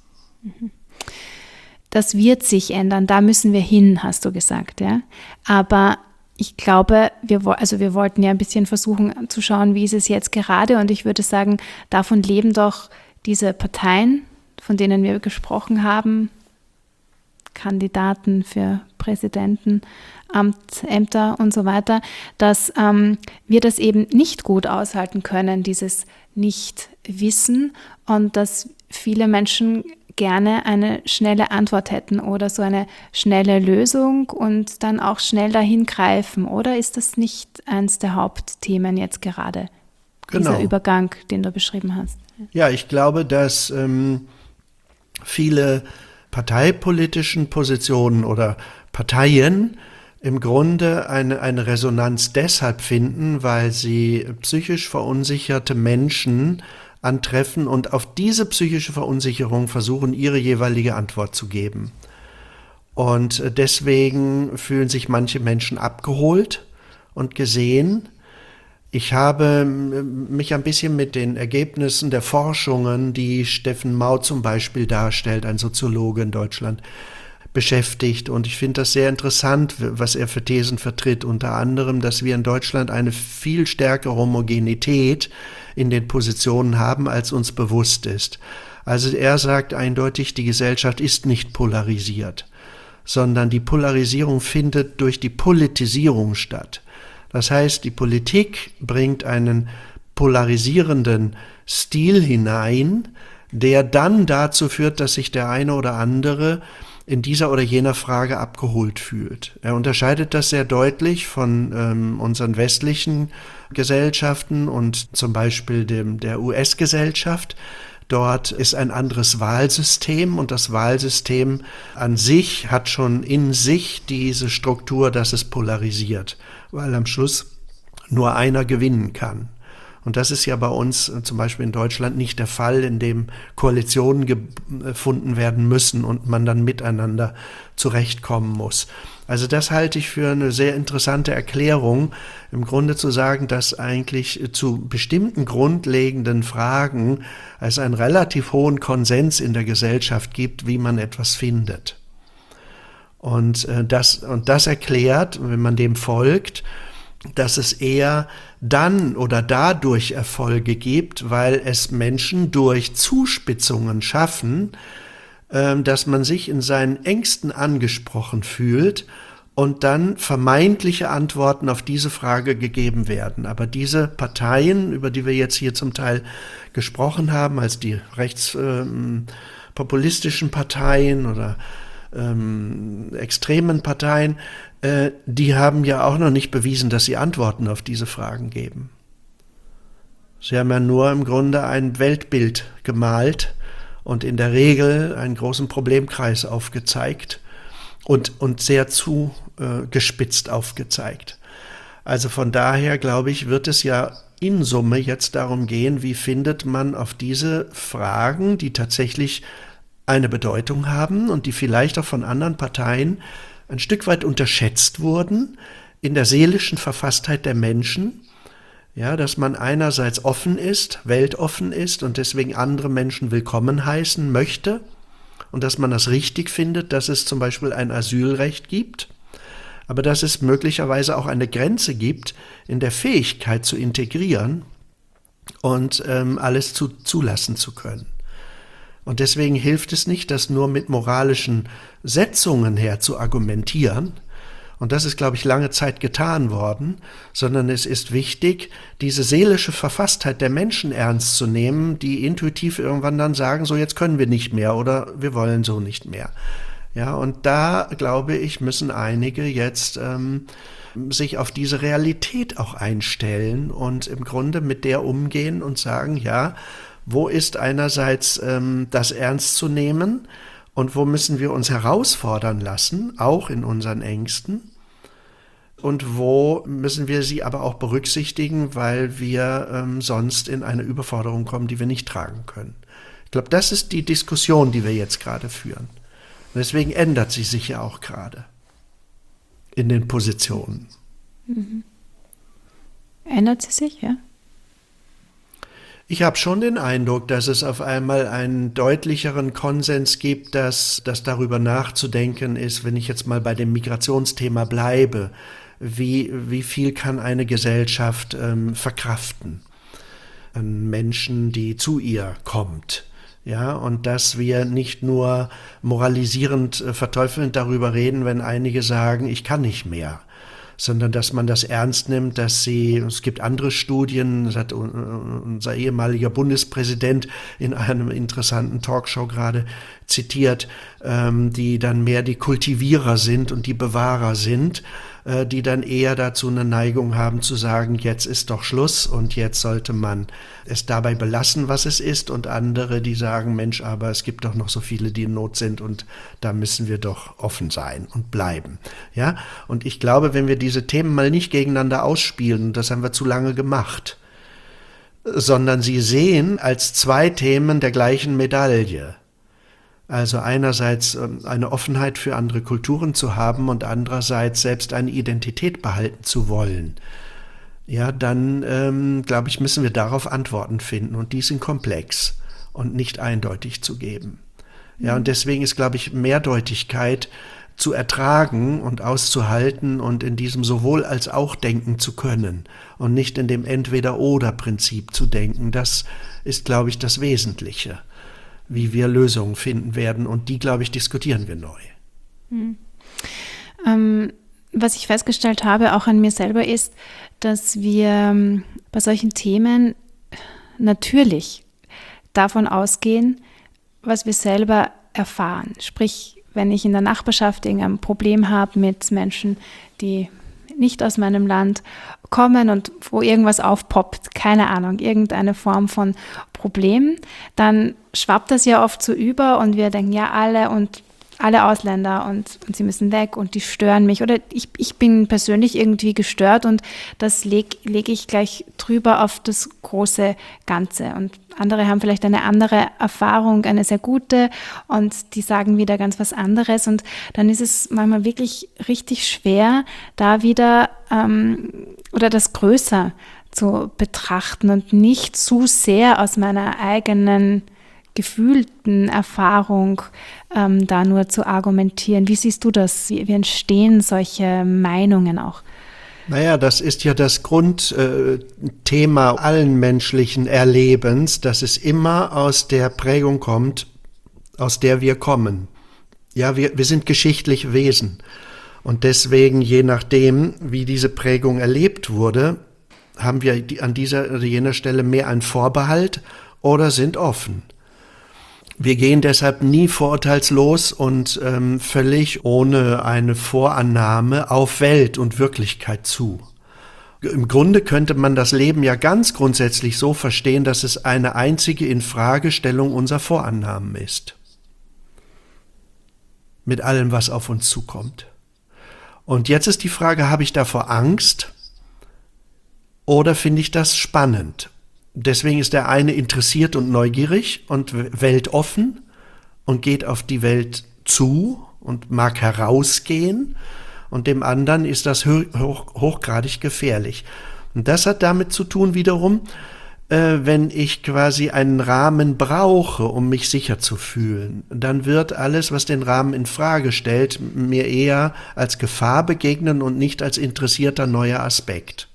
Das wird sich ändern, da müssen wir hin, hast du gesagt, ja. Aber ich glaube, wir, also wir wollten ja ein bisschen versuchen zu schauen, wie ist es jetzt gerade, und ich würde sagen, davon leben doch diese Parteien, von denen wir gesprochen haben, Kandidaten für Präsidenten, Amt, Ämter und so weiter, dass ähm, wir das eben nicht gut aushalten können, dieses Nichtwissen, und dass viele Menschen gerne eine schnelle Antwort hätten oder so eine schnelle Lösung und dann auch schnell dahin greifen. Oder ist das nicht eines der Hauptthemen jetzt gerade, Genau. dieser Übergang, den du beschrieben hast? Ja, ich glaube, dass ähm, viele parteipolitischen Positionen oder Parteien im Grunde eine, eine Resonanz deshalb finden, weil sie psychisch verunsicherte Menschen antreffen und auf diese psychische Verunsicherung versuchen, ihre jeweilige Antwort zu geben. Und deswegen fühlen sich manche Menschen abgeholt und gesehen. Ich habe mich ein bisschen mit den Ergebnissen der Forschungen, die Steffen Mau zum Beispiel darstellt, ein Soziologe in Deutschland, beschäftigt. Und ich finde das sehr interessant, was er für Thesen vertritt. Unter anderem, dass wir in Deutschland eine viel stärkere Homogenität in den Positionen haben, als uns bewusst ist. Also er sagt eindeutig, die Gesellschaft ist nicht polarisiert, sondern die Polarisierung findet durch die Politisierung statt. Das heißt, die Politik bringt einen polarisierenden Stil hinein, der dann dazu führt, dass sich der eine oder andere in dieser oder jener Frage abgeholt fühlt. Er unterscheidet das sehr deutlich von ähm, unseren westlichen Gesellschaften und zum Beispiel dem, der U S-Gesellschaft. Dort ist ein anderes Wahlsystem und das Wahlsystem an sich hat schon in sich diese Struktur, dass es polarisiert, weil am Schluss nur einer gewinnen kann. Und das ist ja bei uns zum Beispiel in Deutschland nicht der Fall, in dem Koalitionen gefunden werden müssen und man dann miteinander zurechtkommen muss. Also das halte ich für eine sehr interessante Erklärung, im Grunde zu sagen, dass eigentlich zu bestimmten grundlegenden Fragen es einen relativ hohen Konsens in der Gesellschaft gibt, wie man etwas findet. Und das, und das erklärt, wenn man dem folgt, dass es eher dann oder dadurch Erfolge gibt, weil es Menschen durch Zuspitzungen schaffen, äh, dass man sich in seinen Ängsten angesprochen fühlt und dann vermeintliche Antworten auf diese Frage gegeben werden. Aber diese Parteien, über die wir jetzt hier zum Teil gesprochen haben, als die rechtspopulistischen äh, Parteien oder ähm, extremen Parteien, äh, die haben ja auch noch nicht bewiesen, dass sie Antworten auf diese Fragen geben. Sie haben ja nur im Grunde ein Weltbild gemalt und in der Regel einen großen Problemkreis aufgezeigt und, und sehr zugespitzt äh, aufgezeigt. Also von daher, glaube ich, wird es ja in Summe jetzt darum gehen, wie findet man auf diese Fragen, die tatsächlich eine Bedeutung haben und die vielleicht auch von anderen Parteien ein Stück weit unterschätzt wurden in der seelischen Verfasstheit der Menschen, ja, dass man einerseits offen ist, weltoffen ist und deswegen andere Menschen willkommen heißen möchte und dass man das richtig findet, dass es zum Beispiel ein Asylrecht gibt, aber dass es möglicherweise auch eine Grenze gibt in der Fähigkeit zu integrieren und ähm, alles zu, zulassen zu können. Und deswegen hilft es nicht, das nur mit moralischen Setzungen her zu argumentieren. Und das ist, glaube ich, lange Zeit getan worden, sondern es ist wichtig, diese seelische Verfasstheit der Menschen ernst zu nehmen, die intuitiv irgendwann dann sagen, so jetzt können wir nicht mehr oder wir wollen so nicht mehr. Ja, und da, glaube ich, müssen einige jetzt ähm, sich auf diese Realität auch einstellen und im Grunde mit der umgehen und sagen, ja, wo ist einerseits ähm, das ernst zu nehmen und wo müssen wir uns herausfordern lassen, auch in unseren Ängsten, und wo müssen wir sie aber auch berücksichtigen, weil wir ähm, sonst in eine Überforderung kommen, die wir nicht tragen können. Ich glaube, das ist die Diskussion, die wir jetzt gerade führen. Und deswegen ändert sie sich ja auch gerade in den Positionen. Mhm. Ändert sie sich, ja? Ich habe schon den Eindruck, dass es auf einmal einen deutlicheren Konsens gibt, dass, dass darüber nachzudenken ist, wenn ich jetzt mal bei dem Migrationsthema bleibe, wie, wie viel kann eine Gesellschaft ähm, verkraften an Menschen, die zu ihr kommt. Ja, und dass wir nicht nur moralisierend, äh, verteufelnd darüber reden, wenn einige sagen, ich kann nicht mehr, sondern dass man das ernst nimmt, dass sie, es gibt andere Studien, das hat unser ehemaliger Bundespräsident in einem interessanten Talkshow gerade zitiert, die dann mehr die Kultivierer sind und die Bewahrer sind, die dann eher dazu eine Neigung haben zu sagen, jetzt ist doch Schluss und jetzt sollte man es dabei belassen, was es ist, und andere, die sagen, Mensch, aber es gibt doch noch so viele, die in Not sind und da müssen wir doch offen sein und bleiben. Ja, und ich glaube, wenn wir diese Themen mal nicht gegeneinander ausspielen, das haben wir zu lange gemacht, sondern sie sehen als zwei Themen der gleichen Medaille. Also einerseits eine Offenheit für andere Kulturen zu haben und andererseits selbst eine Identität behalten zu wollen. Ja, dann, ähm, glaube ich, müssen wir darauf Antworten finden, und die sind komplex und nicht eindeutig zu geben. Ja, und deswegen ist, glaube ich, Mehrdeutigkeit zu ertragen und auszuhalten und in diesem sowohl als auch denken zu können und nicht in dem Entweder-oder-Prinzip zu denken. Das ist, glaube ich, das Wesentliche, wie wir Lösungen finden werden, und die, glaube ich, diskutieren wir neu. Hm. Ähm, was ich festgestellt habe, auch an mir selber, ist, dass wir ähm, bei solchen Themen natürlich davon ausgehen, was wir selber erfahren. Sprich, wenn ich in der Nachbarschaft irgendein Problem habe mit Menschen, die nicht aus meinem Land kommen und wo irgendwas aufpoppt, keine Ahnung, irgendeine Form von Problem, dann schwappt das ja oft so über und wir denken, ja, alle und alle Ausländer und, und sie müssen weg und die stören mich, oder ich, ich bin persönlich irgendwie gestört, und das lege leg ich gleich drüber auf das große Ganze, und andere haben vielleicht eine andere Erfahrung, eine sehr gute, und die sagen wieder ganz was anderes, und dann ist es manchmal wirklich richtig schwer, da wieder ähm, oder das größer zu betrachten und nicht zu sehr aus meiner eigenen gefühlten Erfahrung ähm, da nur zu argumentieren. Wie siehst du das? Wie, wie entstehen solche Meinungen auch? Naja, das ist ja das Grundthema äh, allen menschlichen Erlebens, dass es immer aus der Prägung kommt, aus der wir kommen. Ja, wir, wir sind geschichtliche Wesen. Und deswegen, je nachdem, wie diese Prägung erlebt wurde, haben wir an dieser oder jener Stelle mehr einen Vorbehalt oder sind offen. Wir gehen deshalb nie vorurteilslos und ähm, völlig ohne eine Vorannahme auf Welt und Wirklichkeit zu. Im Grunde könnte man das Leben ja ganz grundsätzlich so verstehen, dass es eine einzige Infragestellung unserer Vorannahmen ist. Mit allem, was auf uns zukommt. Und jetzt ist die Frage, habe ich davor Angst oder finde ich das spannend? Deswegen ist der eine interessiert und neugierig und weltoffen und geht auf die Welt zu und mag herausgehen, und dem anderen ist das hoch, hochgradig gefährlich. Und das hat damit zu tun wiederum, äh, wenn ich quasi einen Rahmen brauche, um mich sicher zu fühlen, dann wird alles, was den Rahmen in Frage stellt, mir eher als Gefahr begegnen und nicht als interessierter neuer Aspekt.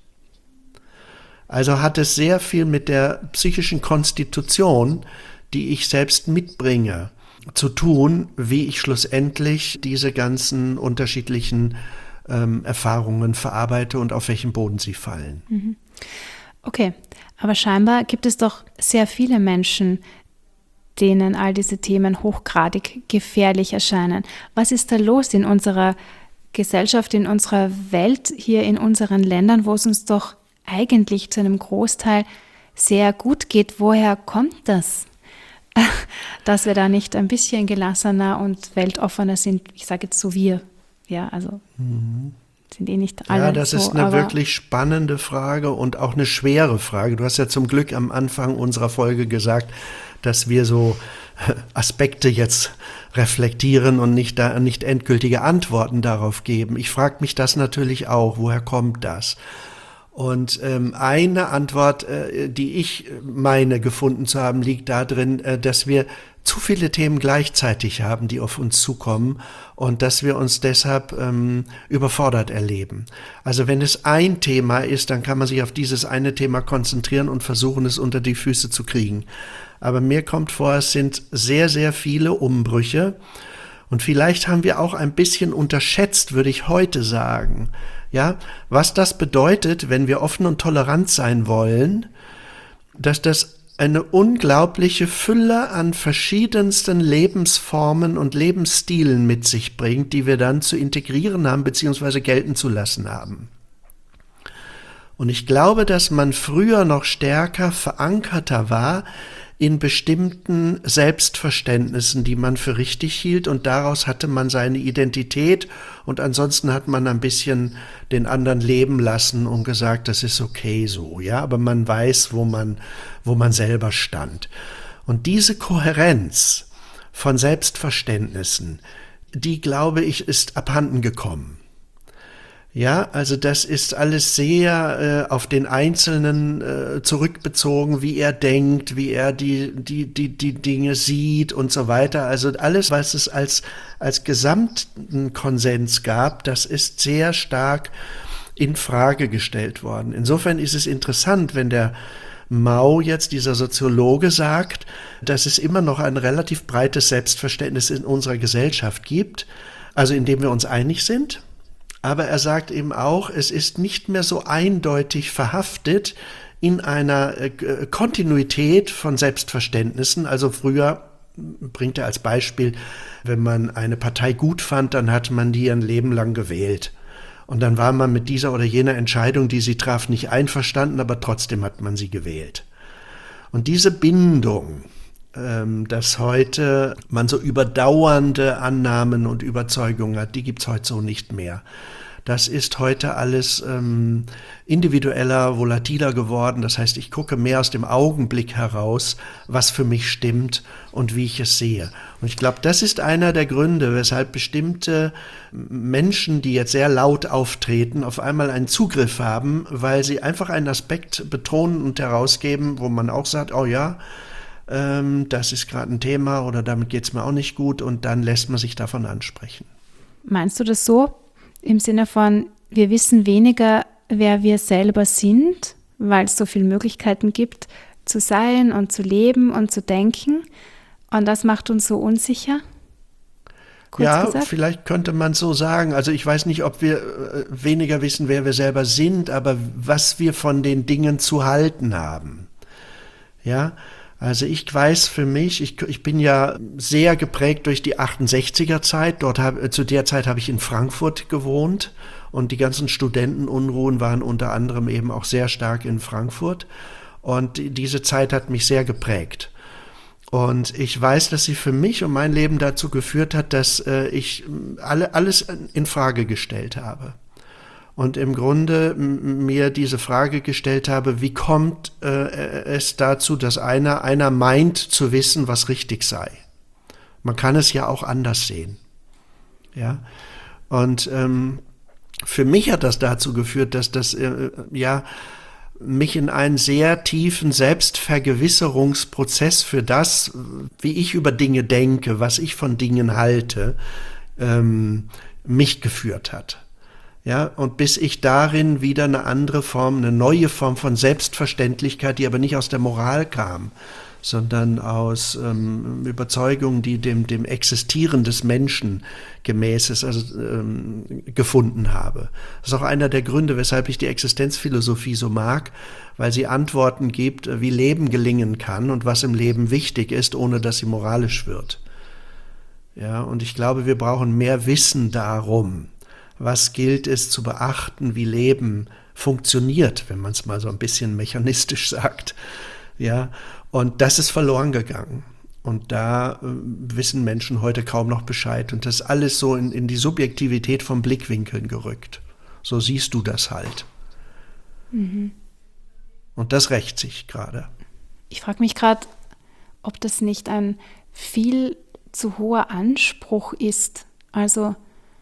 Also hat es sehr viel mit der psychischen Konstitution, die ich selbst mitbringe, zu tun, wie ich schlussendlich diese ganzen unterschiedlichen ähm, Erfahrungen verarbeite und auf welchen Boden sie fallen. Okay, aber scheinbar gibt es doch sehr viele Menschen, denen all diese Themen hochgradig gefährlich erscheinen. Was ist da los in unserer Gesellschaft, in unserer Welt, hier in unseren Ländern, wo es uns doch eigentlich zu einem Großteil sehr gut geht? Woher kommt das, dass wir da nicht ein bisschen gelassener und weltoffener sind? Ich sage jetzt so wir, ja, also mhm. sind eh nicht alle so. Ja, das so, ist eine wirklich spannende Frage und auch eine schwere Frage. Du hast ja zum Glück am Anfang unserer Folge gesagt, dass wir so Aspekte jetzt reflektieren und nicht, da, nicht endgültige Antworten darauf geben. Ich frage mich das natürlich auch, woher kommt das? Und ähm, eine Antwort, äh, die ich meine gefunden zu haben, liegt darin, äh, dass wir zu viele Themen gleichzeitig haben, die auf uns zukommen, und dass wir uns deshalb ähm, überfordert erleben. Also wenn es ein Thema ist, dann kann man sich auf dieses eine Thema konzentrieren und versuchen, es unter die Füße zu kriegen. Aber mir kommt vor, es sind sehr, sehr viele Umbrüche, und vielleicht haben wir auch ein bisschen unterschätzt, würde ich heute sagen, Ja, was das bedeutet, wenn wir offen und tolerant sein wollen, dass das eine unglaubliche Fülle an verschiedensten Lebensformen und Lebensstilen mit sich bringt, die wir dann zu integrieren haben bzw. gelten zu lassen haben. Und ich glaube, dass man früher noch stärker verankerter war in bestimmten Selbstverständnissen, die man für richtig hielt, und daraus hatte man seine Identität und ansonsten hat man ein bisschen den anderen leben lassen und gesagt, das ist okay so, ja, aber man weiß, wo man, wo man selber stand. Und diese Kohärenz von Selbstverständnissen, die, glaube ich, ist abhanden gekommen. Ja, also das ist alles sehr äh, auf den Einzelnen äh, zurückbezogen, wie er denkt, wie er die, die, die, die Dinge sieht und so weiter. Also alles, was es als, als gesamten Konsens gab, das ist sehr stark in Frage gestellt worden. Insofern ist es interessant, wenn der Mao jetzt, dieser Soziologe, sagt, dass es immer noch ein relativ breites Selbstverständnis in unserer Gesellschaft gibt, also in dem wir uns einig sind. Aber er sagt eben auch, es ist nicht mehr so eindeutig verhaftet in einer äh, Kontinuität von Selbstverständnissen. Also früher, bringt er als Beispiel, wenn man eine Partei gut fand, dann hat man die ein Leben lang gewählt. Und dann war man mit dieser oder jener Entscheidung, die sie traf, nicht einverstanden, aber trotzdem hat man sie gewählt. Und diese Bindung, dass heute man so überdauernde Annahmen und Überzeugungen hat, die gibt's heute so nicht mehr. Das ist heute alles ähm, individueller, volatiler geworden. Das heißt, ich gucke mehr aus dem Augenblick heraus, was für mich stimmt und wie ich es sehe. Und ich glaube, das ist einer der Gründe, weshalb bestimmte Menschen, die jetzt sehr laut auftreten, auf einmal einen Zugriff haben, weil sie einfach einen Aspekt betonen und herausgeben, wo man auch sagt, oh ja, das ist gerade ein Thema oder damit geht es mir auch nicht gut, und dann lässt man sich davon ansprechen. Meinst du das so im Sinne von, wir wissen weniger, wer wir selber sind, weil es so viele Möglichkeiten gibt, zu sein und zu leben und zu denken, und das macht uns so unsicher? Kurz ja, gesagt? Vielleicht könnte man so sagen. Also ich weiß nicht, ob wir äh, weniger wissen, wer wir selber sind, aber was wir von den Dingen zu halten haben. Ja, also ich weiß für mich, ich, ich bin ja sehr geprägt durch die achtundsechziger Zeit. Dort hab, zu der Zeit habe ich in Frankfurt gewohnt und die ganzen Studentenunruhen waren unter anderem eben auch sehr stark in Frankfurt. Und diese Zeit hat mich sehr geprägt. Und ich weiß, dass sie für mich und mein Leben dazu geführt hat, dass äh, ich alle, alles in Frage gestellt habe. Und im Grunde m- mir diese Frage gestellt habe, wie kommt äh, es dazu, dass einer, einer meint zu wissen, was richtig sei? Man kann es ja auch anders sehen. Ja? Und ähm, für mich hat das dazu geführt, dass das äh, ja mich in einen sehr tiefen Selbstvergewisserungsprozess für das, wie ich über Dinge denke, was ich von Dingen halte, ähm, mich geführt hat. Ja, und bis ich darin wieder eine andere Form, eine neue Form von Selbstverständlichkeit, die aber nicht aus der Moral kam, sondern aus ähm, Überzeugungen, die dem, dem Existieren des Menschen gemäß ist, also ähm, gefunden habe. Das ist auch einer der Gründe, weshalb ich die Existenzphilosophie so mag, weil sie Antworten gibt, wie Leben gelingen kann und was im Leben wichtig ist, ohne dass sie moralisch wird. Ja, und ich glaube, wir brauchen mehr Wissen darum, was gilt es zu beachten, wie Leben funktioniert, wenn man es mal so ein bisschen mechanistisch sagt. Ja, und das ist verloren gegangen. Und da äh, wissen Menschen heute kaum noch Bescheid. Und das ist alles so in, in die Subjektivität von Blickwinkeln gerückt. So siehst du das halt. Mhm. Und das rächt sich gerade. Ich frage mich gerade, ob das nicht ein viel zu hoher Anspruch ist. Also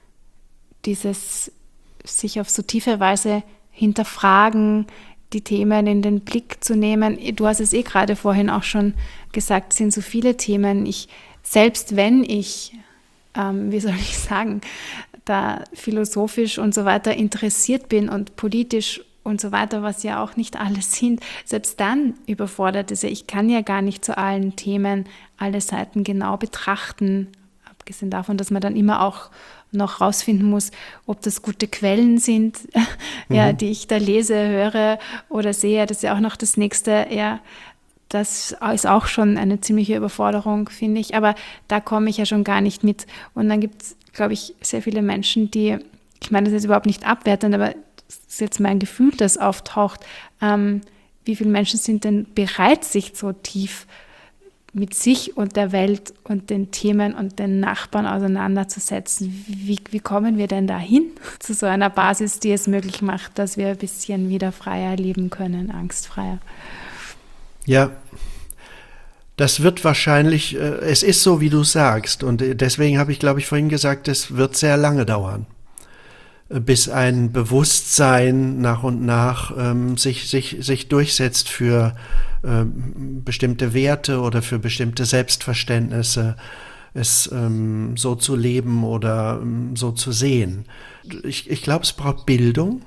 dieses sich auf so tiefe Weise hinterfragen, die Themen in den Blick zu nehmen. Du hast es eh gerade vorhin auch schon gesagt, es sind so viele Themen. Ich, selbst wenn ich, ähm, wie soll ich sagen, da philosophisch und so weiter interessiert bin und politisch und so weiter, was ja auch nicht alles sind, selbst dann überfordert es ja. Ich kann ja gar nicht zu allen Themen alle Seiten genau betrachten, abgesehen davon, dass man dann immer auch noch rausfinden muss, ob das gute Quellen sind, ja, die ich da lese, höre oder sehe. Das ist ja auch noch das Nächste, ja. Das ist auch schon eine ziemliche Überforderung, finde ich. Aber da komme ich ja schon gar nicht mit. Und dann gibt es, glaube ich, sehr viele Menschen, die, ich meine, das ist überhaupt nicht abwertend, aber das ist jetzt mein Gefühl, das auftaucht. Ähm, wie viele Menschen sind denn bereit, sich so tief mit sich und der Welt und den Themen und den Nachbarn auseinanderzusetzen? Wie, wie kommen wir denn dahin zu so einer Basis, die es möglich macht, dass wir ein bisschen wieder freier leben können, angstfreier? Ja, das wird wahrscheinlich, äh, es ist so, wie du sagst. Und deswegen habe ich, glaube ich, vorhin gesagt, es wird sehr lange dauern, bis ein Bewusstsein nach und nach ähm, sich, sich, sich durchsetzt für ähm, bestimmte Werte oder für bestimmte Selbstverständnisse, es ähm, so zu leben oder ähm, so zu sehen. Ich, ich glaube, es braucht Bildung.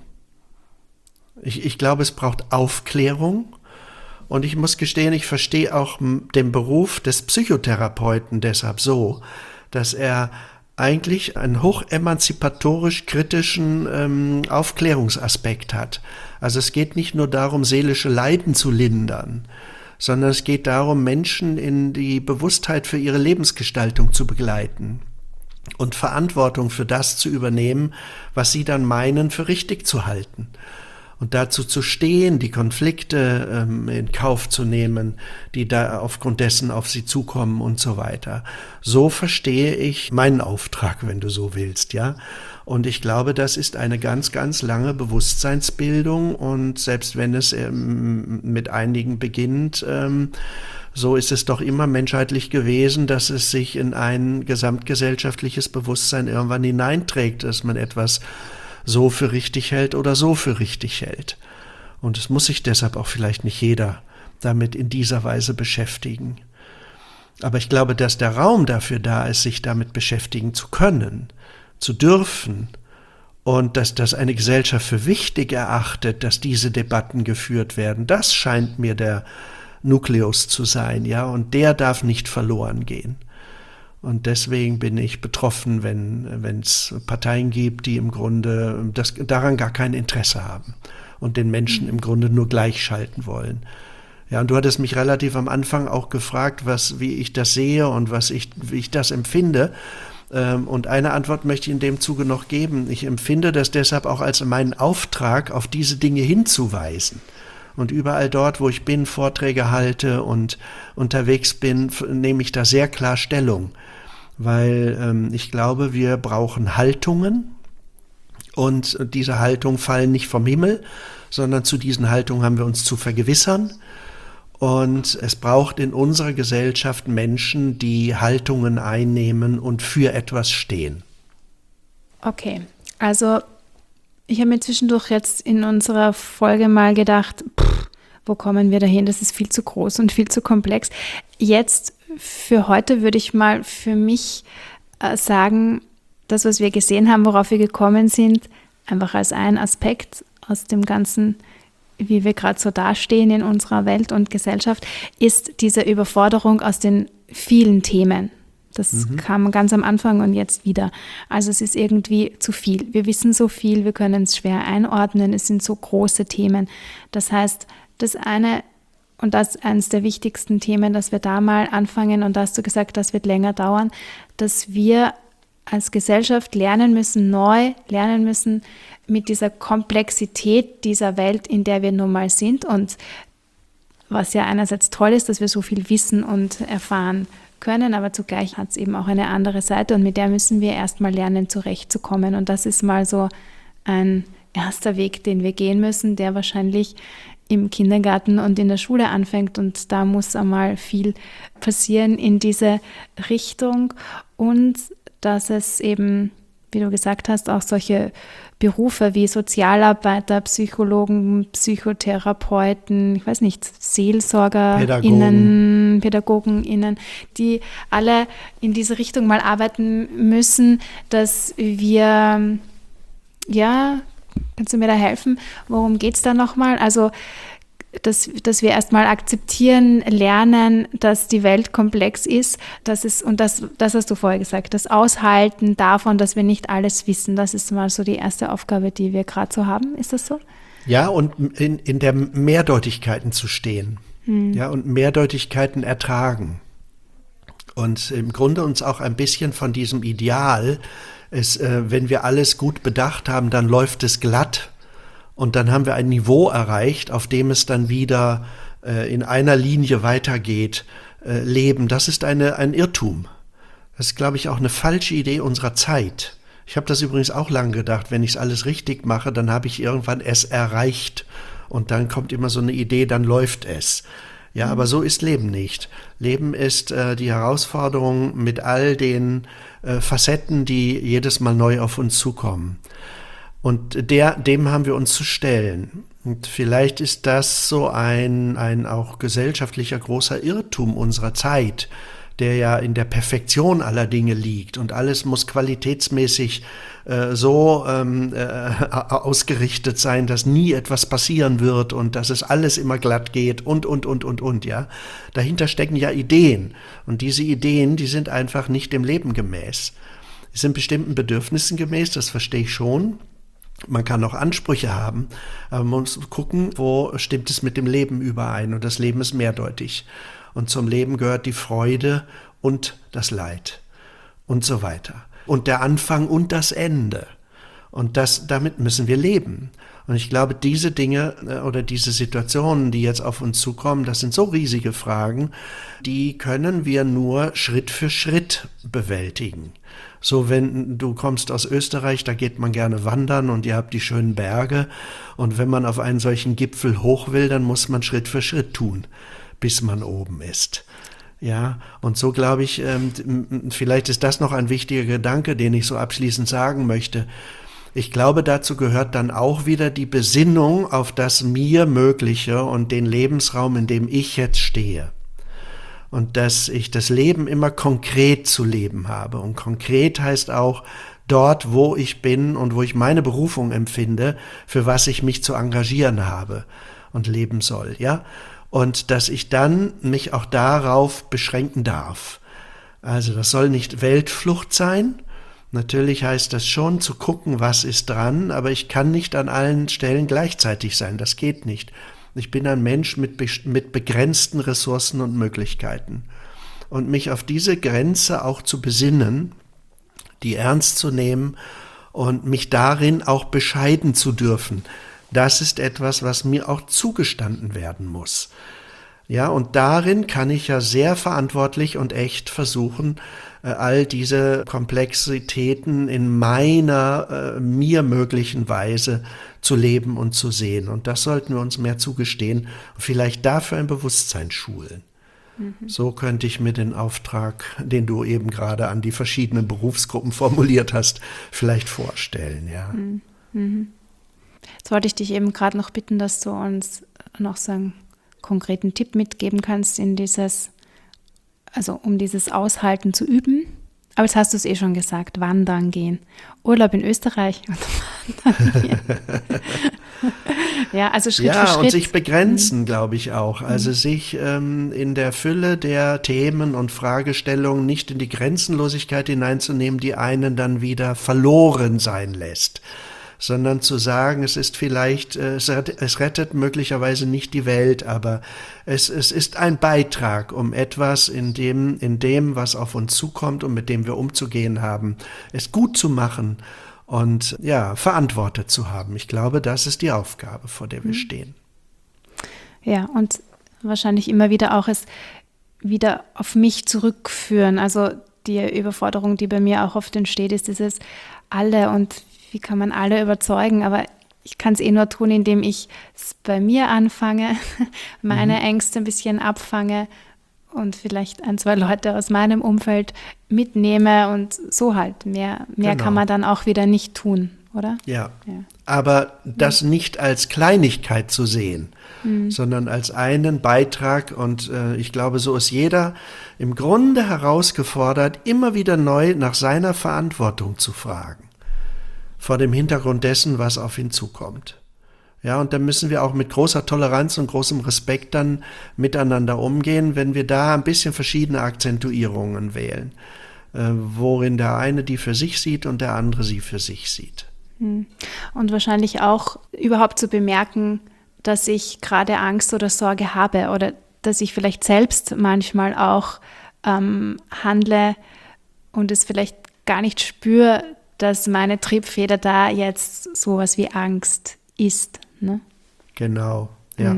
Ich, ich glaube, es braucht Aufklärung. Und ich muss gestehen, ich verstehe auch den Beruf des Psychotherapeuten deshalb so, dass er eigentlich einen hochemanzipatorisch kritischen ähm, Aufklärungsaspekt hat. Also es geht nicht nur darum, seelische Leiden zu lindern, sondern es geht darum, Menschen in die Bewusstheit für ihre Lebensgestaltung zu begleiten und Verantwortung für das zu übernehmen, was sie dann meinen, für richtig zu halten. Und dazu zu stehen, die Konflikte ähm, in Kauf zu nehmen, die da aufgrund dessen auf sie zukommen und so weiter. So verstehe ich meinen Auftrag, wenn du so willst, ja. Und ich glaube, das ist eine ganz, ganz lange Bewusstseinsbildung. Und selbst wenn es ähm, mit einigen beginnt, ähm, so ist es doch immer menschheitlich gewesen, dass es sich in ein gesamtgesellschaftliches Bewusstsein irgendwann hineinträgt, dass man etwas so für richtig hält oder so für richtig hält. Und es muss sich deshalb auch vielleicht nicht jeder damit in dieser Weise beschäftigen. Aber ich glaube, dass der Raum dafür da ist, sich damit beschäftigen zu können, zu dürfen und dass das eine Gesellschaft für wichtig erachtet, dass diese Debatten geführt werden. Das scheint mir der Nukleus zu sein, ja, und der darf nicht verloren gehen. Und deswegen bin ich betroffen, wenn wenn es Parteien gibt, die im Grunde das, daran gar kein Interesse haben und den Menschen im Grunde nur gleichschalten wollen. Ja, und du hattest mich relativ am Anfang auch gefragt, was, wie ich das sehe und was ich, wie ich das empfinde. Und eine Antwort möchte ich in dem Zuge noch geben. Ich empfinde das deshalb auch als meinen Auftrag, auf diese Dinge hinzuweisen. Und überall dort, wo ich bin, Vorträge halte und unterwegs bin, nehme ich da sehr klar Stellung. Weil ähm, ich glaube, wir brauchen Haltungen und diese Haltungen fallen nicht vom Himmel, sondern zu diesen Haltungen haben wir uns zu vergewissern. Und es braucht in unserer Gesellschaft Menschen, die Haltungen einnehmen und für etwas stehen. Okay, also ich habe mir zwischendurch jetzt in unserer Folge mal gedacht, pff, wo kommen wir dahin? Das ist viel zu groß und viel zu komplex. Jetzt für heute würde ich mal für mich äh, sagen, das, was wir gesehen haben, worauf wir gekommen sind, einfach als ein Aspekt aus dem Ganzen, wie wir gerade so dastehen in unserer Welt und Gesellschaft, ist diese Überforderung aus den vielen Themen. Das mhm. kam ganz am Anfang und jetzt wieder. Also es ist irgendwie zu viel. Wir wissen so viel, wir können es schwer einordnen. Es sind so große Themen. Das heißt, das eine, und das ist eines der wichtigsten Themen, dass wir da mal anfangen, und da hast du gesagt, das wird länger dauern, dass wir als Gesellschaft lernen müssen, neu lernen müssen, mit dieser Komplexität dieser Welt, in der wir nun mal sind, und was ja einerseits toll ist, dass wir so viel wissen und erfahren können, aber zugleich hat es eben auch eine andere Seite, und mit der müssen wir erstmal lernen, zurechtzukommen. Und das ist mal so ein erster Weg, den wir gehen müssen, der wahrscheinlich im Kindergarten und in der Schule anfängt, und da muss einmal viel passieren in diese Richtung, und dass es eben, wie du gesagt hast, auch solche Berufe wie Sozialarbeiter, Psychologen, Psychotherapeuten, ich weiß nicht, SeelsorgerInnen, PädagogInnen, die alle in diese Richtung mal arbeiten müssen, dass wir, ja, kannst du mir da helfen? Worum geht es da nochmal? Also dass, dass wir erstmal akzeptieren, lernen, dass die Welt komplex ist, dass es, und das, das hast du vorher gesagt, das Aushalten davon, dass wir nicht alles wissen, das ist mal so die erste Aufgabe, die wir gerade so haben. Ist das so? Ja, und in, in der Mehrdeutigkeiten zu stehen. Hm. Ja, und Mehrdeutigkeiten ertragen. Und im Grunde uns auch ein bisschen von diesem Ideal, ist, äh, wenn wir alles gut bedacht haben, dann läuft es glatt. Und dann haben wir ein Niveau erreicht, auf dem es dann wieder äh, in einer Linie weitergeht, äh, leben. Das ist eine, ein Irrtum. Das ist, glaube ich, auch eine falsche Idee unserer Zeit. Ich habe das übrigens auch lange gedacht, wenn ich es alles richtig mache, dann habe ich irgendwann es erreicht. Und dann kommt immer so eine Idee, dann läuft es. Ja, mhm. aber so ist Leben nicht. Leben ist äh, die Herausforderung mit all den äh, Facetten, die jedes Mal neu auf uns zukommen. Und der, dem haben wir uns zu stellen. Und vielleicht ist das so ein, ein auch gesellschaftlicher großer Irrtum unserer Zeit, der ja in der Perfektion aller Dinge liegt. Und alles muss qualitätsmäßig äh, so ähm, äh, ausgerichtet sein, dass nie etwas passieren wird und dass es alles immer glatt geht und, und, und, und, und, ja. Dahinter stecken ja Ideen. Und diese Ideen, die sind einfach nicht dem Leben gemäß. Sie sind bestimmten Bedürfnissen gemäß, das verstehe ich schon. Man kann auch Ansprüche haben, aber man muss gucken, wo stimmt es mit dem Leben überein. Und das Leben ist mehrdeutig. Und zum Leben gehört die Freude und das Leid und so weiter. Und der Anfang und das Ende. Und das, damit müssen wir leben. Und ich glaube, diese Dinge oder diese Situationen, die jetzt auf uns zukommen, das sind so riesige Fragen, die können wir nur Schritt für Schritt bewältigen. So, wenn du kommst aus Österreich, da geht man gerne wandern und ihr habt die schönen Berge. Und wenn man auf einen solchen Gipfel hoch will, dann muss man Schritt für Schritt tun, bis man oben ist. Ja, und so glaube ich, ähm, vielleicht ist das noch ein wichtiger Gedanke, den ich so abschließend sagen möchte. Ich glaube, dazu gehört dann auch wieder die Besinnung auf das mir Mögliche und den Lebensraum, in dem ich jetzt stehe. Und dass ich das Leben immer konkret zu leben habe. Und konkret heißt auch dort, wo ich bin und wo ich meine Berufung empfinde, für was ich mich zu engagieren habe und leben soll, ja. Und dass ich dann mich auch darauf beschränken darf. Also das soll nicht Weltflucht sein. Natürlich heißt das schon, zu gucken, was ist dran, aber ich kann nicht an allen Stellen gleichzeitig sein. Das geht nicht. Ich bin ein Mensch mit, be- mit begrenzten Ressourcen und Möglichkeiten. Und mich auf diese Grenze auch zu besinnen, die ernst zu nehmen und mich darin auch bescheiden zu dürfen, das ist etwas, was mir auch zugestanden werden muss. Ja, und darin kann ich ja sehr verantwortlich und echt versuchen, all diese Komplexitäten in meiner, äh, mir möglichen Weise zu leben und zu sehen. Und das sollten wir uns mehr zugestehen und vielleicht dafür ein Bewusstsein schulen. Mhm. So könnte ich mir den Auftrag, den du eben gerade an die verschiedenen Berufsgruppen formuliert hast, vielleicht vorstellen. Ja. Mhm. Jetzt wollte ich dich eben gerade noch bitten, dass du uns noch so einen konkreten Tipp mitgeben kannst in dieses, also um dieses Aushalten zu üben. Aber jetzt hast du es eh schon gesagt, wandern gehen. Urlaub in Österreich und wandern gehen. Ja, also Schritt ja, für Schritt. Und sich begrenzen, glaube ich auch. Also sich ähm, in der Fülle der Themen und Fragestellungen nicht in die Grenzenlosigkeit hineinzunehmen, die einen dann wieder verloren sein lässt. Sondern zu sagen, es ist vielleicht, es rettet, es rettet möglicherweise nicht die Welt, aber es, es ist ein Beitrag, um etwas in dem, in dem, was auf uns zukommt und mit dem wir umzugehen haben, es gut zu machen und ja, verantwortet zu haben. Ich glaube, das ist die Aufgabe, vor der wir stehen. Ja, und wahrscheinlich immer wieder auch es wieder auf mich zurückführen. Also die Überforderung, die bei mir auch oft entsteht, ist dieses alle und wie kann man alle überzeugen, aber ich kann es eh nur tun, indem ich es bei mir anfange, meine mhm. Ängste ein bisschen abfange und vielleicht ein, zwei Leute aus meinem Umfeld mitnehme und so halt. Mehr, mehr genau. kann man dann auch wieder nicht tun, oder? Ja, ja. aber das nicht als Kleinigkeit zu sehen, mhm. sondern als einen Beitrag und äh, ich glaube, so ist jeder im Grunde herausgefordert, immer wieder neu nach seiner Verantwortung zu fragen. Vor dem Hintergrund dessen, was auf ihn zukommt. Ja, und da müssen wir auch mit großer Toleranz und großem Respekt dann miteinander umgehen, wenn wir da ein bisschen verschiedene Akzentuierungen wählen, äh, worin der eine die für sich sieht und der andere sie für sich sieht. Und wahrscheinlich auch überhaupt zu bemerken, dass ich gerade Angst oder Sorge habe oder dass ich vielleicht selbst manchmal auch ähm, handle und es vielleicht gar nicht spüre, dass meine Triebfeder da jetzt sowas wie Angst ist. Ne? Genau, ja.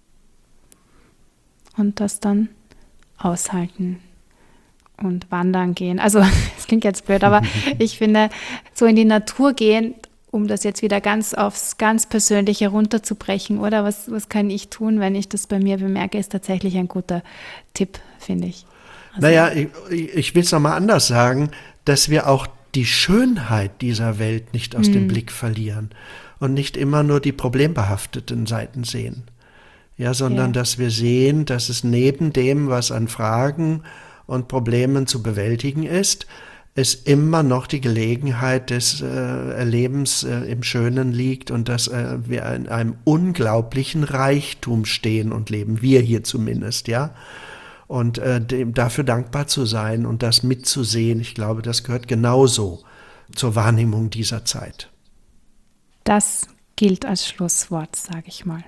Und das dann aushalten und wandern gehen. Also, es klingt jetzt blöd, aber ich finde, so in die Natur gehen, um das jetzt wieder ganz aufs ganz Persönliche runterzubrechen, oder was, was kann ich tun, wenn ich das bei mir bemerke, ist tatsächlich ein guter Tipp, finde ich. Also, naja, ich, ich will es nochmal anders sagen, dass wir auch die Schönheit dieser Welt nicht aus dem Blick verlieren und nicht immer nur die problembehafteten Seiten sehen. Ja, sondern Ja. dass wir sehen, dass es neben dem, was an Fragen und Problemen zu bewältigen ist, es immer noch die Gelegenheit des äh, Erlebens äh, im Schönen liegt und dass äh, wir in einem unglaublichen Reichtum stehen und leben, wir hier zumindest, ja. Und äh, dem, dafür dankbar zu sein und das mitzusehen, ich glaube, das gehört genauso zur Wahrnehmung dieser Zeit. Das gilt als Schlusswort, sage ich mal.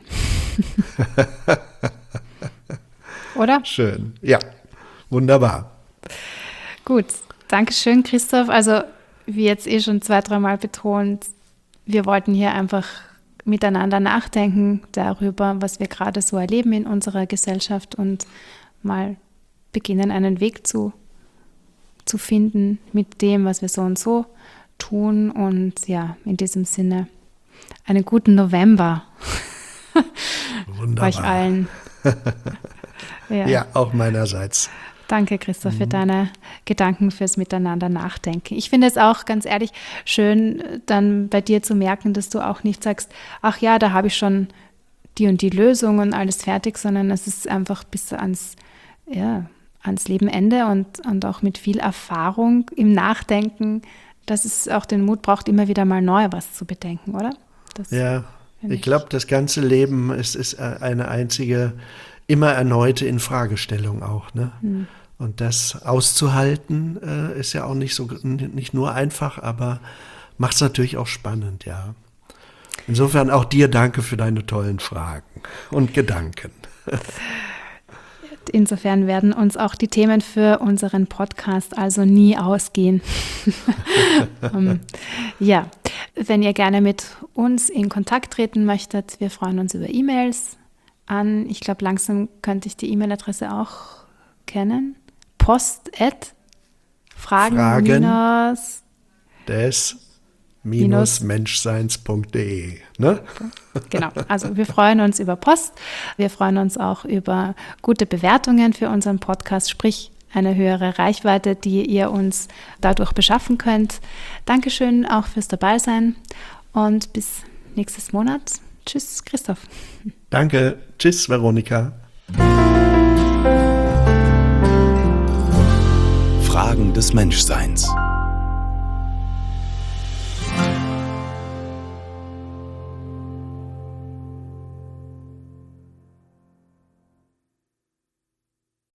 Oder? Schön, ja, wunderbar. Gut, danke schön, Christoph. Also, wie jetzt eh schon zwei, dreimal betont, wir wollten hier einfach miteinander nachdenken darüber, was wir gerade so erleben in unserer Gesellschaft und mal beginnen, einen Weg zu, zu finden mit dem, was wir so und so tun. Und ja, in diesem Sinne, einen guten November. Wunderbar. Euch allen. Ja. Ja, auch meinerseits. Danke, Christoph, für deine Gedanken, fürs Miteinander nachdenken. Ich finde es auch ganz ehrlich schön, dann bei dir zu merken, dass du auch nicht sagst, ach ja, da habe ich schon die und die Lösung und alles fertig, sondern es ist einfach bis ans, ja, ans Lebenende und, und auch mit viel Erfahrung im Nachdenken, dass es auch den Mut braucht, immer wieder mal neu was zu bedenken, oder? Das Ja, finde ich glaube, das ganze Leben ist, ist eine einzige, immer erneute Infragestellung auch, ne? Hm. Und das auszuhalten äh, ist ja auch nicht so nicht nur einfach, aber macht es natürlich auch spannend, ja. Insofern auch dir danke für deine tollen Fragen und Gedanken. Insofern werden uns auch die Themen für unseren Podcast also nie ausgehen. um, ja, wenn ihr gerne mit uns in Kontakt treten möchtet, wir freuen uns über E-Mails an. Ich glaube, langsam könnte ich die E-Mail-Adresse auch kennen. Post at Fragen, Fragen minus des minus menschseins punkt de. Ne? Genau, also wir freuen uns über Post. Wir freuen uns auch über gute Bewertungen für unseren Podcast, sprich eine höhere Reichweite, die ihr uns dadurch beschaffen könnt. Dankeschön auch fürs Dabeisein und bis nächstes Monat. Tschüss, Christoph. Danke. Tschüss, Veronika. Fragen des Menschseins.